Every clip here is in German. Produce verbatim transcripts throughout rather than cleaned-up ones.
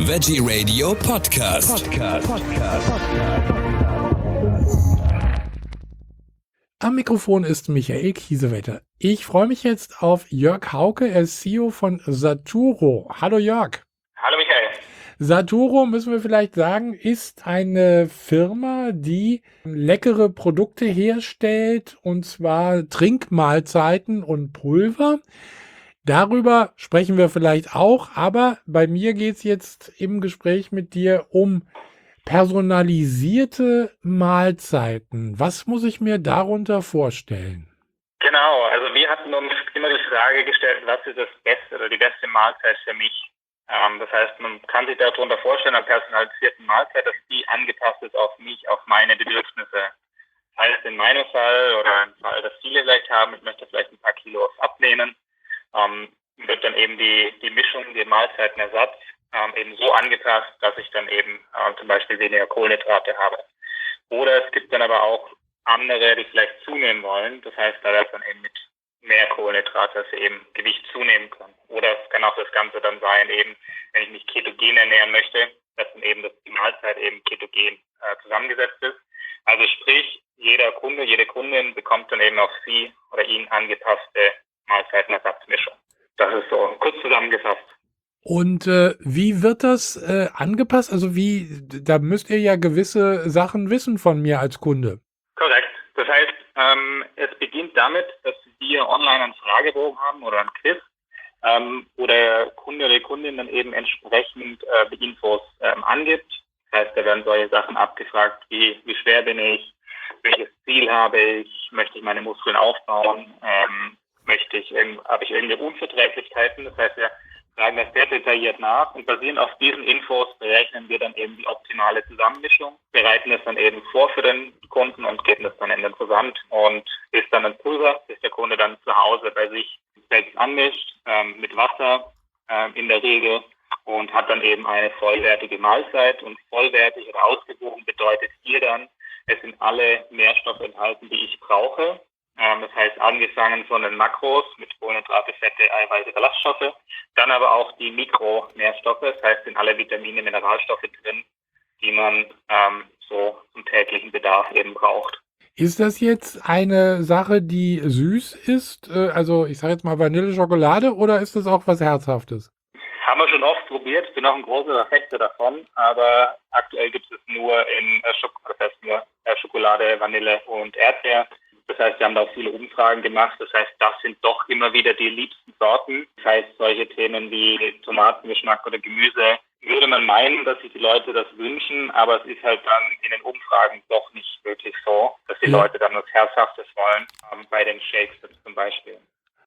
Veggie Radio Podcast. Podcast. Podcast. Am Mikrofon ist Michael Kiesewetter. Ich freue mich jetzt auf Jörg Hauke, er ist C E O von Saturo. Hallo Jörg. Hallo Michael. Saturo, müssen wir vielleicht sagen, ist eine Firma, die leckere Produkte herstellt, und zwar Trinkmahlzeiten und Pulver. Darüber sprechen wir vielleicht auch, aber bei mir geht es jetzt im Gespräch mit dir um personalisierte Mahlzeiten. Was muss ich mir darunter vorstellen? Genau, also wir hatten uns immer die Frage gestellt, was ist das Beste oder die beste Mahlzeit für mich? Ähm, das heißt, man kann sich darunter vorstellen, einer personalisierten Mahlzeit, dass die angepasst ist auf mich, auf meine Bedürfnisse. Das heißt, in meinem Fall oder im Fall, dass viele vielleicht haben, ich möchte vielleicht ein paar Kilo abnehmen, ähm, wird dann eben die, die Mischung, die Mahlzeitenersatz ähm, eben so angepasst, dass ich dann eben äh, zum Beispiel weniger Kohlenhydrate habe. Oder es gibt dann aber auch andere, die vielleicht zunehmen wollen. Das heißt, da wird dann eben mit mehr Kohlenhydrate, dass sie eben Gewicht zunehmen können. Oder es kann auch das Ganze dann sein, eben, wenn ich mich ketogen ernähren möchte, dass dann eben dass die Mahlzeit eben ketogen äh, zusammengesetzt ist. Also sprich, jeder Kunde, jede Kundin bekommt dann eben auf sie oder ihn angepasste Mahlzeitenersatzmischung. Das ist so kurz zusammengefasst. Und äh, wie wird das äh, angepasst? Also wie, da müsst ihr ja gewisse Sachen wissen von mir als Kunde. Korrekt. Das heißt, ähm, es beginnt damit, dass wir online einen Fragebogen haben oder ein Quiz, ähm, wo der Kunde oder die Kundin dann eben entsprechend äh, die Infos ähm, angibt. Das heißt, da werden solche Sachen abgefragt, wie, wie schwer bin ich, welches Ziel habe ich, möchte ich meine Muskeln aufbauen, ähm, möchte ich, habe ich irgendeine Unverträglichkeiten. Das heißt, wir fragen das sehr detailliert nach und basierend auf diesen Infos berechnen wir dann eben die optimale Zusammenmischung, bereiten es dann eben vor für den Kunden und geben es dann in den Versand und ist dann ein Pulver, das der Kunde dann zu Hause bei sich selbst anmischt, ähm, mit Wasser ähm, in der Regel und hat dann eben eine vollwertige Mahlzeit. Und vollwertig oder ausgewogen bedeutet hier dann, es sind alle Nährstoffe enthalten, die ich brauche. Das heißt, angefangen von den Makros mit Kohlenhydrate, Fette, Eiweiße, Ballaststoffe, dann aber auch die Mikronährstoffe, das heißt, sind alle Vitamine, Mineralstoffe drin, die man ähm, so zum täglichen Bedarf eben braucht. Ist das jetzt eine Sache, die süß ist? Äh, also ich sage jetzt mal Vanilleschokolade, oder ist das auch was Herzhaftes? Haben wir schon oft probiert, bin auch ein großer Verfechter davon, aber aktuell gibt es nur in äh, Schok- das heißt nur, äh, Schokolade, Vanille und Erdbeer. Das heißt, wir haben da auch viele Umfragen gemacht. Das heißt, das sind doch immer wieder die liebsten Sorten. Das heißt, solche Themen wie Tomatengeschmack oder Gemüse würde man meinen, dass sich die Leute das wünschen, aber es ist halt dann in den Umfragen doch nicht wirklich so, dass die Ja. Leute dann was Herzhaftes wollen, ähm, bei den Shakes zum Beispiel.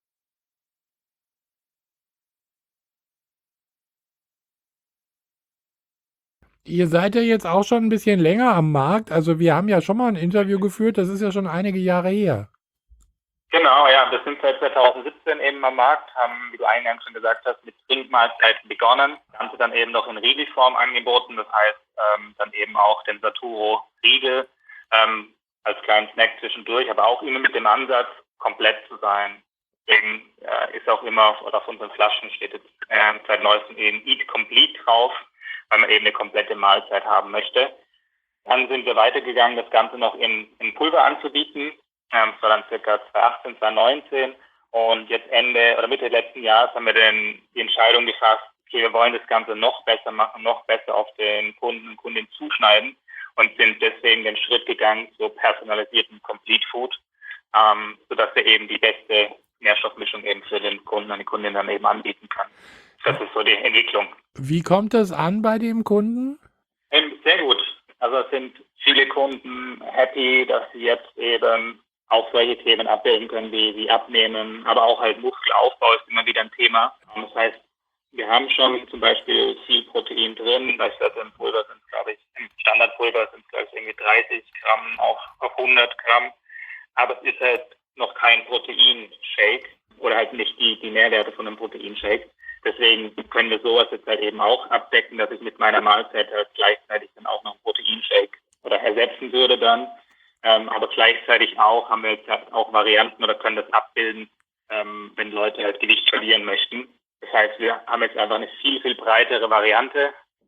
Ihr seid ja jetzt auch schon ein bisschen länger am Markt. Also wir haben ja schon mal ein Interview geführt, das ist ja schon einige Jahre her. Genau, ja, wir sind seit zwanzig siebzehn eben am Markt, haben, wie du eingangs schon gesagt hast, mit Trinkmahlzeiten begonnen. Das Ganze dann eben noch in Riegelform angeboten, das heißt ähm, dann eben auch den Saturo Riegel ähm, als kleinen Snack zwischendurch, aber auch immer mit dem Ansatz, komplett zu sein. Deswegen äh, ist auch immer auf, oder auf unseren Flaschen steht jetzt äh, seit neuestem eben Eat Complete drauf, weil man eben eine komplette Mahlzeit haben möchte. Dann sind wir weitergegangen, das Ganze noch in, in Pulver anzubieten. Ähm, das war dann circa zwanzig achtzehn, zwanzig neunzehn. Und jetzt Ende oder Mitte letzten Jahres haben wir dann die Entscheidung gefasst, okay, wir wollen das Ganze noch besser machen, noch besser auf den Kunden und Kundinnen zuschneiden und sind deswegen den Schritt gegangen zu personalisierten Complete Food, ähm, sodass wir eben die beste Nährstoffmischung eben für den Kunden und die Kundin dann eben anbieten kann. Das ist so die Entwicklung. Wie kommt das an bei dem Kunden? Ähm, Sehr gut. Also es sind viele Kunden happy, dass sie jetzt eben auch solche Themen abbilden können, wie, wie Abnehmen, aber auch halt Muskelaufbau ist immer wieder ein Thema. Das heißt, wir haben schon zum Beispiel viel Protein drin, beispielsweise im Pulver sind es, glaube ich, im Standardpulver sind es, glaube ich, irgendwie dreißig Gramm auf, auf hundert Gramm, aber es ist halt noch kein Proteinshake oder halt nicht die, die Nährwerte von einem Proteinshake. Deswegen können wir sowas jetzt halt eben auch abdecken, dass ich mit meiner Mahlzeit halt gleichzeitig dann auch noch einen Proteinshake oder ersetzen würde dann. Ähm, aber gleichzeitig auch haben wir jetzt halt auch Varianten oder können das abbilden, ähm, wenn Leute halt Gewicht verlieren möchten. Das heißt, wir haben jetzt einfach eine viel, viel breitere Variante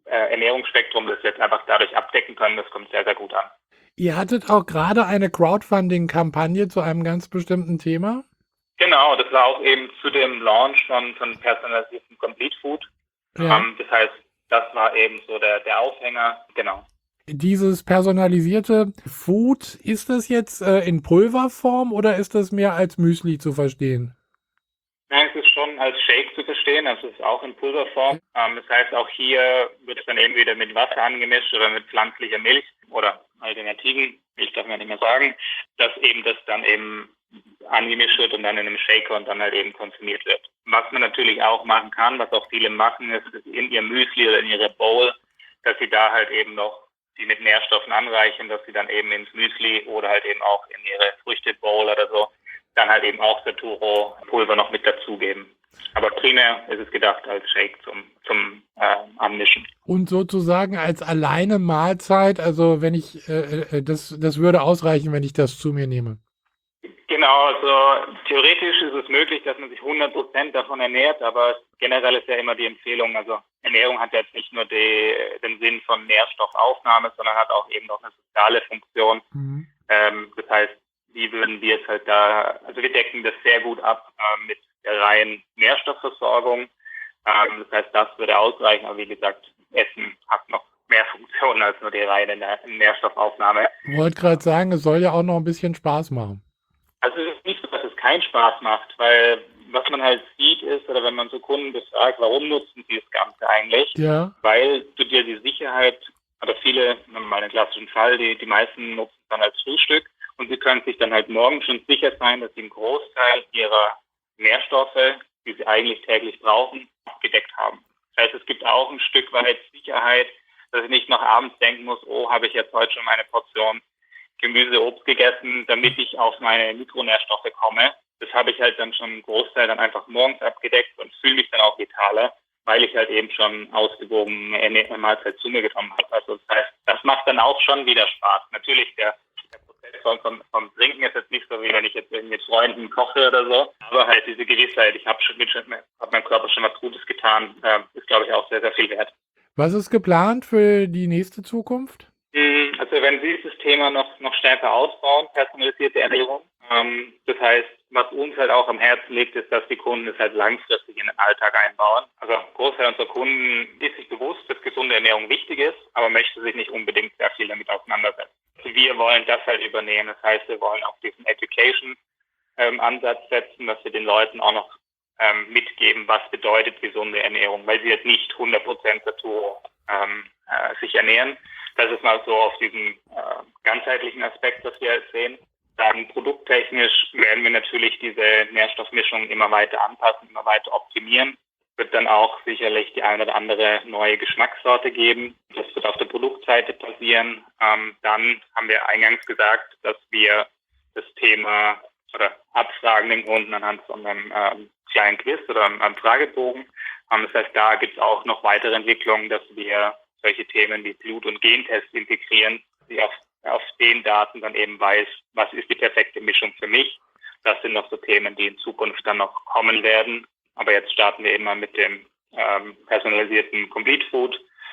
äh, Ernährungsspektrum, das wir jetzt einfach dadurch abdecken können, das kommt sehr, sehr gut an. Ihr hattet auch gerade eine Crowdfunding-Kampagne zu einem ganz bestimmten Thema? Genau, das war auch eben zu dem Launch von, von personalisierten Complete Food. Ja. Ähm, das heißt, das war eben so der, der Aufhänger, genau. Dieses personalisierte Food, ist das jetzt äh, in Pulverform oder ist das mehr als Müsli zu verstehen? Nein, es ist schon als Shake zu verstehen, also es ist auch in Pulverform. Ähm, das heißt, auch hier wird es dann eben wieder mit Wasser angemischt oder mit pflanzlicher Milch oder alternativen, Milch darf man nicht mehr sagen, dass eben das dann eben angemischt wird und dann in einem Shaker und dann halt eben konsumiert wird. Was man natürlich auch machen kann, was auch viele machen, ist in ihr Müsli oder in ihre Bowl, dass sie da halt eben noch die mit Nährstoffen anreichern, dass sie dann eben ins Müsli oder halt eben auch in ihre Früchte-Bowl oder so dann halt eben auch Saturo-Pulver noch mit dazugeben. Aber primär ist es gedacht als Shake zum, zum äh, Anmischen. Und sozusagen als alleine Mahlzeit, also wenn ich, äh, das, das würde ausreichen, wenn ich das zu mir nehme. Genau, also theoretisch ist es möglich, dass man sich hundert Prozent davon ernährt, aber generell ist ja immer die Empfehlung, also Ernährung hat jetzt nicht nur die, den Sinn von Nährstoffaufnahme, sondern hat auch eben noch eine soziale Funktion. Mhm. Ähm, das heißt, wie würden wir jetzt halt da, also wir decken das sehr gut ab äh, mit der reinen Nährstoffversorgung. Ähm, das heißt, das würde ausreichen, aber wie gesagt, Essen hat noch mehr Funktionen als nur die reine Nährstoffaufnahme. Ich wollte gerade sagen, es soll ja auch noch ein bisschen Spaß machen. Also es ist nicht so, dass es keinen Spaß macht, weil was man halt sieht ist, oder wenn man so Kunden befragt, warum nutzen sie das Ganze eigentlich? Ja. Weil du dir die Sicherheit, oder viele, nehmen wir mal den klassischen Fall, die, die meisten nutzen es dann als Frühstück und sie können sich dann halt morgen schon sicher sein, dass sie einen Großteil ihrer Nährstoffe, die sie eigentlich täglich brauchen, abgedeckt haben. Das heißt, es gibt auch ein Stück weit Sicherheit, dass ich nicht noch abends denken muss, oh, habe ich jetzt heute schon meine Portion Gemüse, Obst gegessen, damit ich auf meine Mikronährstoffe komme. Das habe ich halt dann schon einen Großteil dann einfach morgens abgedeckt und fühle mich dann auch vitaler, weil ich halt eben schon ausgewogen eine Mahlzeit zu mir genommen habe. Also das heißt, das macht dann auch schon wieder Spaß. Natürlich, der, der Prozess vom, vom, vom Trinken ist jetzt nicht so, wie wenn ich jetzt mit Freunden koche oder so, aber halt diese Gewissheit, ich habe schon mit, hat meinem Körper schon was Gutes getan, äh, ist, glaube ich, auch sehr, sehr viel wert. Was ist geplant für die nächste Zukunft? Also wenn Sie das Thema noch, noch stärker ausbauen, personalisierte Ernährung, ähm, das heißt, was uns halt auch am Herzen liegt, ist, dass die Kunden es halt langfristig in den Alltag einbauen. Also ein Großteil unserer Kunden ist sich bewusst, dass gesunde Ernährung wichtig ist, aber möchte sich nicht unbedingt sehr viel damit auseinandersetzen. Wir wollen das halt übernehmen. Das heißt, wir wollen auch diesen Education-Ansatz ähm, setzen, dass wir den Leuten auch noch ähm, mitgeben, was bedeutet gesunde Ernährung, weil sie jetzt nicht hundert Prozent dazu ähm, äh, sich ernähren. Das ist mal so auf diesen äh, ganzheitlichen Aspekt, was wir jetzt sehen. Dann produkttechnisch werden wir natürlich diese Nährstoffmischung immer weiter anpassen, immer weiter optimieren. Wird dann auch sicherlich die eine oder andere neue Geschmackssorte geben. Das wird auf der Produktseite passieren. Ähm, dann haben wir eingangs gesagt, dass wir das Thema oder abfragen den Kunden anhand von einem ähm, kleinen Quiz oder einem, einem Fragebogen. Ähm, das heißt, da gibt es auch noch weitere Entwicklungen, dass wir solche Themen wie Blut- und Gentests integrieren, die auf, auf den Daten dann eben weiß, was ist die perfekte Mischung für mich. Das sind noch so Themen, die in Zukunft dann noch kommen werden. Aber jetzt starten wir immer mit dem ähm, personalisierten Complete Food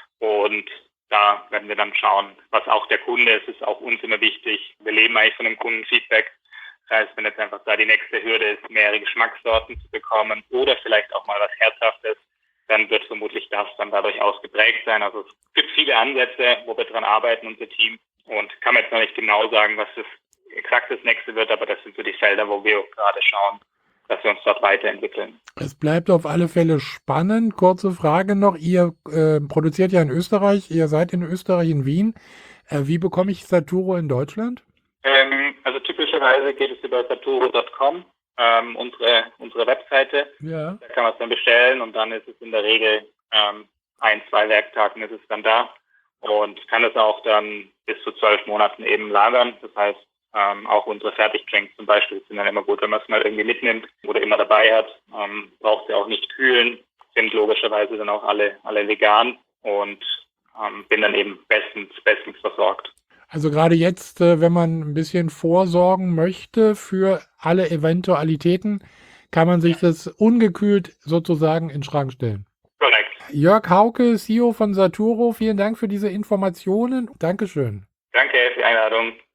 und da werden wir dann schauen, was auch der Kunde ist. Ist auch uns immer wichtig. Wir leben eigentlich von dem Kundenfeedback. Das heißt, wenn jetzt einfach da die nächste Hürde ist, mehrere Geschmackssorten zu bekommen oder vielleicht auch mal was Herzhaftes, dann wird vermutlich das dann dadurch ausgeprägt sein. Also es gibt viele Ansätze, wo wir dran arbeiten, unser Team. Und kann man jetzt noch nicht genau sagen, was das exakt das nächste wird, aber das sind so die Felder, wo wir gerade schauen, dass wir uns dort weiterentwickeln. Es bleibt auf alle Fälle spannend. Kurze Frage noch. Ihr äh, produziert ja in Österreich, ihr seid in Österreich, in Wien. Äh, wie bekomme ich Saturo in Deutschland? Ähm, also typischerweise geht es über saturo punkt com. Ähm, unsere unsere Webseite. Ja. Da kann man es dann bestellen und dann ist es in der Regel ähm, ein, zwei Werktagen ist es dann da und kann es auch dann bis zu zwölf Monaten eben lagern. Das heißt, ähm, auch unsere Fertigdrinks zum Beispiel sind dann immer gut, wenn man es mal irgendwie mitnimmt oder immer dabei hat. Ähm, braucht sie auch nicht kühlen, sind logischerweise dann auch alle alle vegan und ähm, bin dann eben bestens bestens versorgt. Also gerade jetzt, äh, wenn man ein bisschen vorsorgen möchte für alle Eventualitäten, kann man sich das ungekühlt sozusagen in den Schrank stellen. Korrekt. Jörg Hauke, C E O von Saturo, vielen Dank für diese Informationen. Dankeschön. Danke für die Einladung.